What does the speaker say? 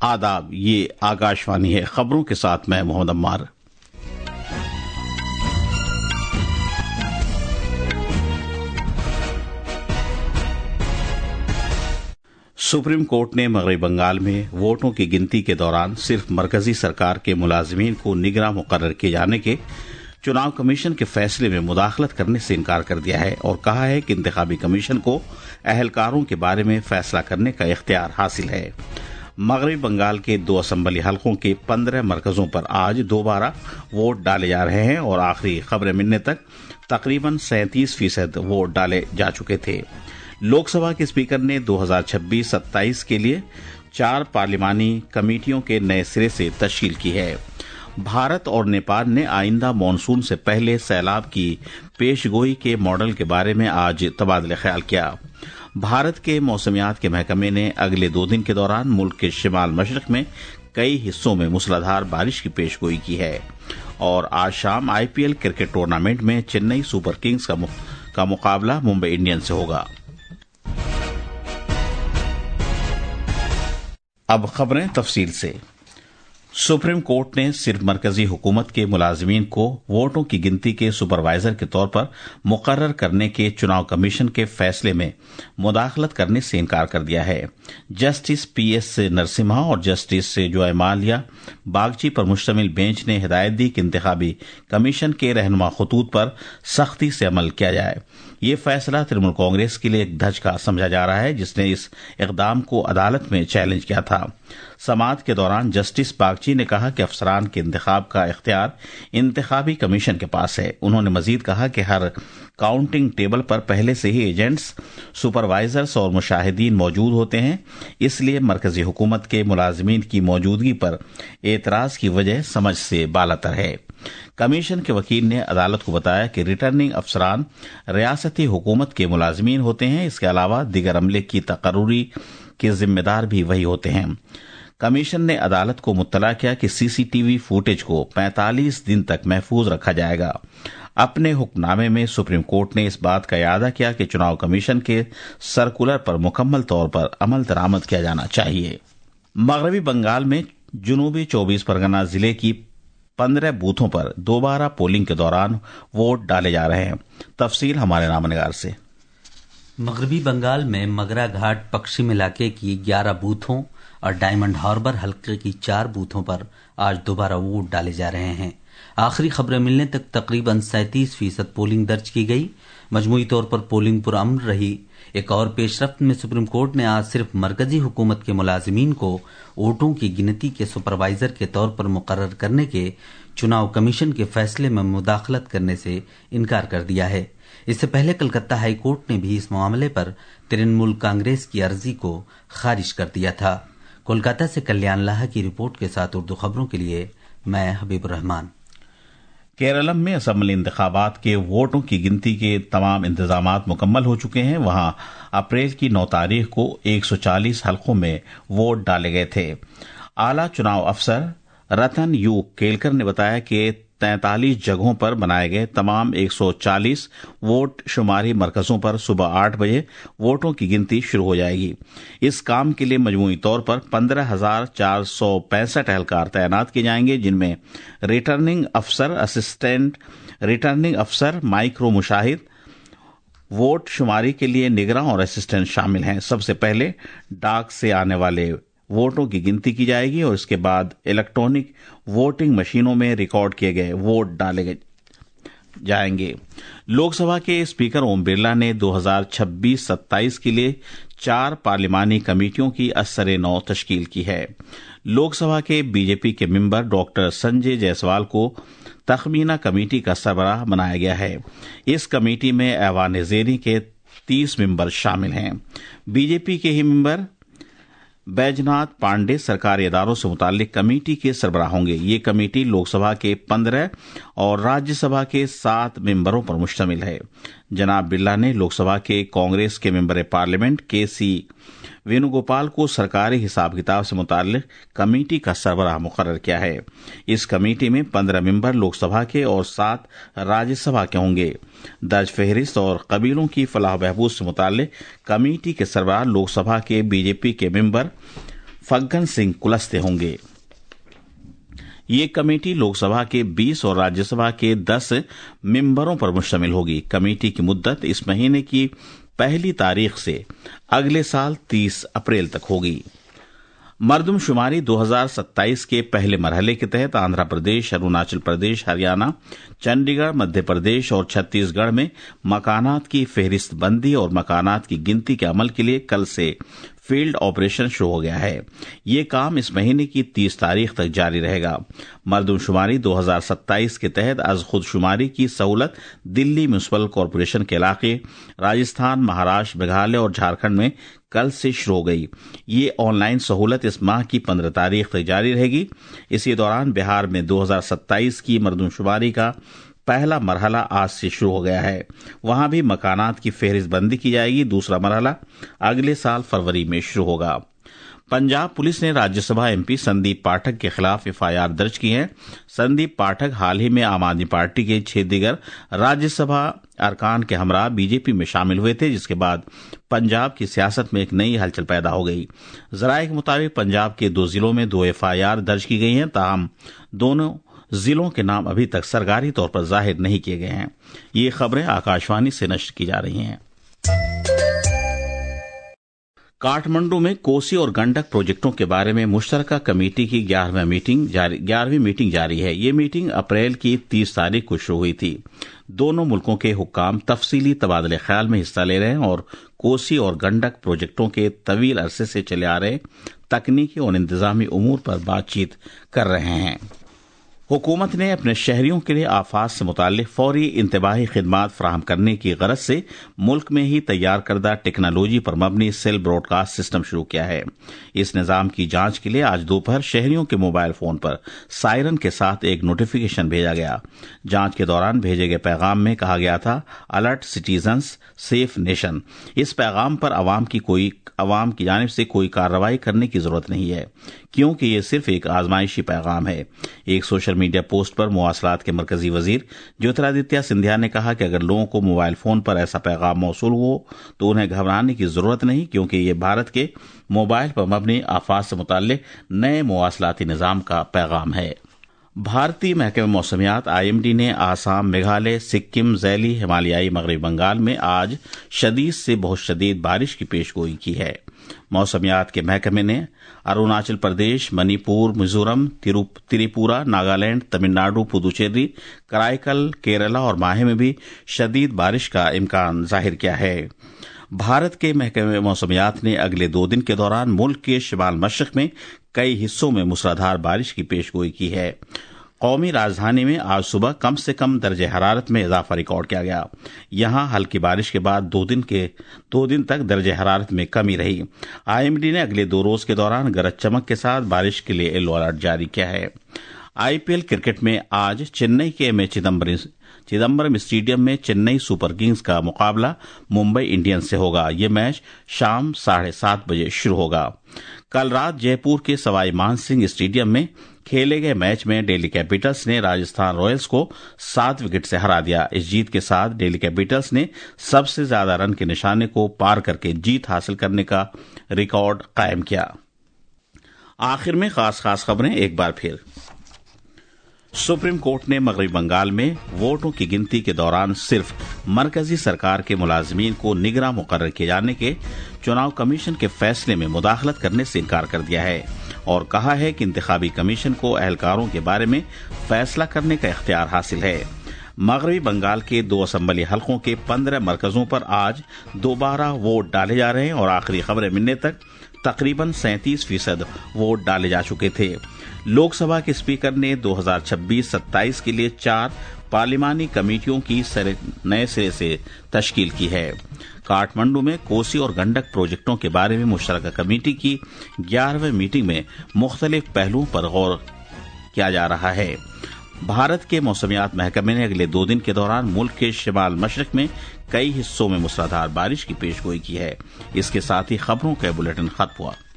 आदाब, ये आकाशवाणी है। खबरों के साथ मैं मोहम्मद अम्मार। सुप्रीम कोर्ट ने मगरबी बंगाल में वोटों की गिनती के दौरान सिर्फ मरकजी सरकार के मुलाजिमीन को निगरां मुकर्रर किए जाने के चुनाव कमीशन के फैसले में मुदाखलत करने से इनकार कर दिया है और कहा है कि इंतखाबी कमीशन को अहलकारों के बारे में फैसला करने का इख्तियार हासिल है। मगरबी बंगाल के 2 असम्बली हलकों के 15 मरकजों पर आज दोबारा वोट डाले जा रहे हैं और आखिरी खबरें मिलने तक तकरीबन 37% वोट डाले जा चुके थे। लोकसभा के स्पीकर ने 2026-27 के लिए 4 पार्लिमानी कमेटियों के नए सिरे से तश्कील की है। भारत और नेपाल ने आइंदा मॉनसून से पहले सैलाब की पेशगोई के मॉडल के बारे में आज तबादला ख्याल किया। भारत के मौसमियात के महकमे ने अगले 2 दिन के दौरान मुल्क के शिमाल मशरक में कई हिस्सों में मूसलाधार बारिश की पेशगोई की है। और आज शाम IPL क्रिकेट टूर्नामेंट में चेन्नई सुपर किंग्स का मुकाबला मुंबई इंडियंस से होगा। अब खबरें तफसील से। सुप्रीम कोर्ट ने सिर्फ मरकजी हुकूमत के मुलाजिमीन को वोटों की गिनती के सुपरवाइजर के तौर पर मुकर्रर करने के चुनाव कमीशन के फैसले में मुदाखलत करने से इनकार कर दिया है। जस्टिस PS नरसिम्हा और जस्टिस जॉयमाल्या बागची पर मुश्तमिल बेंच ने हिदायत दी कि इंतखाबी कमीशन के रहनुमा खतूत पर सख्ती से अमल किया जाए। ये फैसला तृणमूल कांग्रेस के लिए एक धचका समझा जा रहा है, जिसने इस इकदाम को अदालत में चैलेंज किया था। समाअत के दौरान जस्टिस बागची ने कहा कि अफसरान के इंतखाब का इख्तियार इंतखाबी कमीशन के पास है। उन्होंने मजीद कहा कि हर काउंटिंग टेबल पर पहले से ही एजेंट्स, सुपरवाइजर्स और मुशाहिदीन मौजूद होते हैं, इसलिए मरकजी हुकूमत के मुलाजिमीन की मौजूदगी पर एतराज की वजह समझ से बालातर है। कमीशन के वकील ने अदालत को बताया कि रिटर्निंग अफसरान रियासती हुकूमत के मुलाजिमीन होते हैं। इसके अलावा दिगर अमले की तकर्रुरी के जिम्मेदार भी वही होते हैं। कमीशन ने अदालत को मुत्तला किया कि CCTV फुटेज को 45 दिन तक महफूज रखा जाएगा। अपने हुक्मनामे में सुप्रीम कोर्ट ने इस बात का इरादा किया कि चुनाव कमीशन के सर्कुलर पर मुकम्मल तौर पर अमल दरामद किया जाना चाहिए। मगरबी बंगाल में जनूबी 24 परगना जिले की 15 बूथों पर दोबारा पोलिंग के दौरान वोट डाले जा रहे हैं। तफसील हमारे नामनिगार से। मगरबी बंगाल में मगरा घाट पश्चिम इलाके की 11 बूथों और डायमंड हार्बर हल्के की 4 बूथों पर आज दोबारा वोट डाले जा रहे हैं। आखिरी खबरें मिलने तक तकरीबन 37% पोलिंग दर्ज की गई। मजमूई तौर पर पोलिंग पुरअमन रही। एक और पेशरफ्त में सुप्रीम कोर्ट ने आज सिर्फ मरकजी हुकूमत के मुलाजिमीन को वोटों की गिनती के सुपरवाइजर के तौर पर मुकर्रर करने के चुनाव कमीशन के फैसले में मुदाखलत करने से इनकार कर दिया है। इससे पहले कलकत्ता हाई कोर्ट ने भी इस मामले पर तृणमूल कांग्रेस की अर्जी को खारिज कर दिया था। कोलकाता से कल्याण लाहा की रिपोर्ट के साथ उर्दू खबरों के लिए मैं हबीबुर रहमान। केरलम में असम्बली इंतखाबात के वोटों की गिनती के तमाम इंतजामात मुकम्मल हो चुके हैं। वहां अप्रैल की 9 तारीख को 140 हलकों में वोट डाले गए थे। आला चुनाव अफसर रतन यू केलकर ने बताया कि 43 जगहों पर बनाए गए तमाम 140 वोट शुमारी मरकजों पर सुबह 8 बजे वोटों की गिनती शुरू हो जाएगी। इस काम के लिए मजमूई तौर पर 15,465 एहलकार तैनात किए जाएंगे, जिनमें रिटर्निंग अफसर, असिस्टेंट रिटर्निंग अफसर, माइक्रो मुशाहिद, वोट शुमारी के लिए निगरां और असिस्टेंट शामिल हैं। सबसे पहले डाक से आने वाले वोटों की गिनती की जाएगी और इसके बाद इलेक्ट्रॉनिक वोटिंग मशीनों में रिकॉर्ड किए गए वोट डाले जाएंगे। लोकसभा के स्पीकर ओम बिरला ने 2026-27 के लिए 4 पार्लिमानी कमेटियों की असर-ए-नौ तश्कील की है। लोकसभा के बीजेपी के मेंबर डॉक्टर संजय जायसवाल को तखमीना कमेटी का सरबराह बनाया गया है। इस कमेटी में ऐवान-ए-ज़ेरी के 30 मेंबर शामिल हैं। बीजेपी के ही मेंबर बैजनाथ पांडे सरकारी इदारों से मुताल्लिक कमेटी के सरबराह होंगे। ये कमेटी लोकसभा के 15 और राज्यसभा के 7 मेंबरों पर मुश्तमिल है। जनाब बिरला ने लोकसभा के कांग्रेस के मेंबर पार्लियामेंट KC वेणुगोपाल को सरकारी हिसाब किताब से मुताल्लिक कमेटी का सरबराह मुकर्रर किया है। इस कमेटी में 15 मेंबर लोकसभा के और 7 राज्यसभा के होंगे। दर्ज फहरिस्त और कबीलों की फलाह बहबूद से मुताल्लिक कमेटी के सरबराह लोकसभा के बीजेपी के मेंबर फग्गन सिंह कुलस्ते होंगे। ये कमेटी लोकसभा के 20 और राज्यसभा के 10 मेंबरों पर मुश्तमिल होगी। कमेटी की मुद्दत इस महीने की पहली तारीख से अगले साल 30 अप्रैल तक होगी। मरदमशुमारी 2027 के पहले मरहले के तहत आंध्र प्रदेश, अरुणाचल प्रदेश, हरियाणा, चंडीगढ़, मध्य प्रदेश और छत्तीसगढ़ में मकानात की फेहरिस्त बंदी और मकानात की गिनती के अमल के लिए कल से फील्ड ऑपरेशन शुरू हो गया है। ये काम इस महीने की 30 तारीख तक जारी रहेगा। मरदमशुमारी 2027 के तहत अज खुदशुमारी की सहूलत दिल्ली म्यूनिसिपल कॉरपोरेशन के इलाके, राजस्थान, महाराष्ट्र, मेघालय और झारखंड में कल से शुरू हो गई। ये ऑनलाइन सहूलत इस माह की 15 तारीख तक जारी रहेगी। इसी दौरान बिहार में 2027 की मरदमशुमारी का पहला मरहला आज से शुरू हो गया है। वहां भी मकानात की फेहरिस्त बंदी की जाएगी। दूसरा मरहला अगले साल फरवरी में शुरू होगा। पंजाब पुलिस ने राज्यसभा एमपी संदीप पाठक के खिलाफ एफआईआर दर्ज की है। संदीप पाठक हाल ही में आम आदमी पार्टी के 6 दिगर राज्यसभा अरकान के हमरा बीजेपी में शामिल हुए थे, जिसके बाद पंजाब की सियासत में एक नई हलचल पैदा हो गई। जराये के मुताबिक पंजाब के 2 जिलों में 2 एफआईआर दर्ज की गई हैं, ताहम दोनों जिलों के नाम अभी तक सरकारी तौर पर जाहिर नहीं किए गए हैं। ये खबरें आकाशवाणी से नश्र की जा रही हैं। काठमांडू में कोसी और गंडक प्रोजेक्टों के बारे में मुश्तरका कमेटी की 11वीं मीटिंग जारी है। ये मीटिंग अप्रैल की 30 तारीख को शुरू हुई थी। दोनों मुल्कों के हुक्काम तफसीली तबादले ख्याल में हिस्सा ले रहे हैं और कोसी और गंडक प्रोजेक्टों के तवील अरसे से चले आ रहे तकनीकी और इंतजामी उमूर पर बातचीत कर रहे हैं। हुकूमत ने अपने शहरियों के लिए आफात से मुताल्लिक फौरी इंतबाही खिदमात फराहम करने की गरज से मुल्क में ही तैयार करदा टेक्नोलॉजी पर मबनी सेल ब्रॉडकास्ट सिस्टम शुरू किया है। इस निज़ाम की जांच के लिए आज दोपहर शहरियों के मोबाइल फोन पर सायरन के साथ एक नोटिफिकेशन भेजा गया। जांच के दौरान भेजे गए पैगाम में कहा गया था, अलर्ट सिटीजन्स सेफ नेशन। इस पैगाम पर अवाम की जानिब से कोई कार्रवाई करने की जरूरत नहीं है, क्योंकि ये सिर्फ एक आजमाइशी पैगाम है। एक सोशल मीडिया पोस्ट पर मवासलात के मरकजी वजीर ज्योतिरादित्य सिंधिया ने कहा कि अगर लोगों को मोबाइल फोन पर ऐसा पैगाम मौसूल हो तो उन्हें घबराने की जरूरत नहीं, क्योंकि ये भारत के मोबाइल पर मबनी आफात से मुताल्लिक नए मवासलाती निजाम का पैगाम है। भारतीय महकमे मौसमियात आईएमडी ने आसाम, मेघालय, सिक्किम, ज़ैली, हिमालयाई मगरबी बंगाल में आज शदीद से बहुत शदीद बारिश की पेशगोई की है। मौसमियात के महकमे ने अरुणाचल प्रदेश, मणिपुर, मिजोरम, त्रिपुरा, नागालैंड, तमिलनाडु, पुदुचेरी, कराईकल, केरला और माहे में भी शदीद बारिश का इम्कान जाहिर किया है। भारत के महकमे मौसमियात ने अगले 2 दिन के दौरान मुल्क के शिमाल मशरक में कई हिस्सों में मूसलाधार बारिश की पेशगोई की है। कौमी राजधानी में आज सुबह कम से कम दर्जे हरारत में इजाफा रिकॉर्ड किया गया। यहां हल्की बारिश के बाद 2 दिन तक दर्जे हरारत में कमी रही। आईएमडी ने अगले 2 रोज के दौरान गरज चमक के साथ बारिश के लिए येलो अलर्ट जारी किया है। आईपीएल क्रिकेट में आज चेन्नई के एमए चिदम्बरम स्टेडियम में चेन्नई सुपर किंग्स का मुकाबला मुंबई इंडियंस से होगा। यह मैच शाम 7:30 बजे शुरू होगा। कल रात जयपुर के सवाई मानसिंह स्टेडियम में खेले गए मैच में दिल्ली कैपिटल्स ने राजस्थान रॉयल्स को 7 विकेट से हरा दिया। इस जीत के साथ दिल्ली कैपिटल्स ने सबसे ज्यादा रन के निशाने को पार करके जीत हासिल करने का रिकॉर्ड कायम किया। आखिर में खास खबरें एक बार फिर। सुप्रीम कोर्ट ने मगरबी बंगाल में वोटों की गिनती के दौरान सिर्फ मरकजी सरकार के मुलाजिमीन को निगरां मुकर्रर किए जाने के चुनाव कमीशन के फैसले में मुदाखलत करने से इनकार कर दिया है और कहा है कि इंतखाबी कमीशन को अहलकारों के बारे में फैसला करने का इख्तियार हासिल है। मगरबी बंगाल के 2 असम्बली हलकों के 15 मरकजों पर आज दोबारा वोट डाले जा रहे हैं और आखिरी खबरें मिलने तक तकरीबन 37% वोट डाले जा चुके थे। लोकसभा के स्पीकर ने 2026-27 के लिए 4 पार्लिमानी कमेटियों की नए सिरे से तश्कील की है। काठमांडू में कोसी और गंडक प्रोजेक्टों के बारे में मुश्तरका कमेटी की 11वीं मीटिंग में मुख्तलिफ पहलुओं पर गौर किया जा रहा है। भारत के मौसमियात महकमे ने अगले 2 दिन के दौरान मुल्क के शिमाल मशरक में कई हिस्सों में मूसलाधार बारिश की पेशगोई की है। इसके साथ ही खबरों का बुलेटिन खत्म हुआ।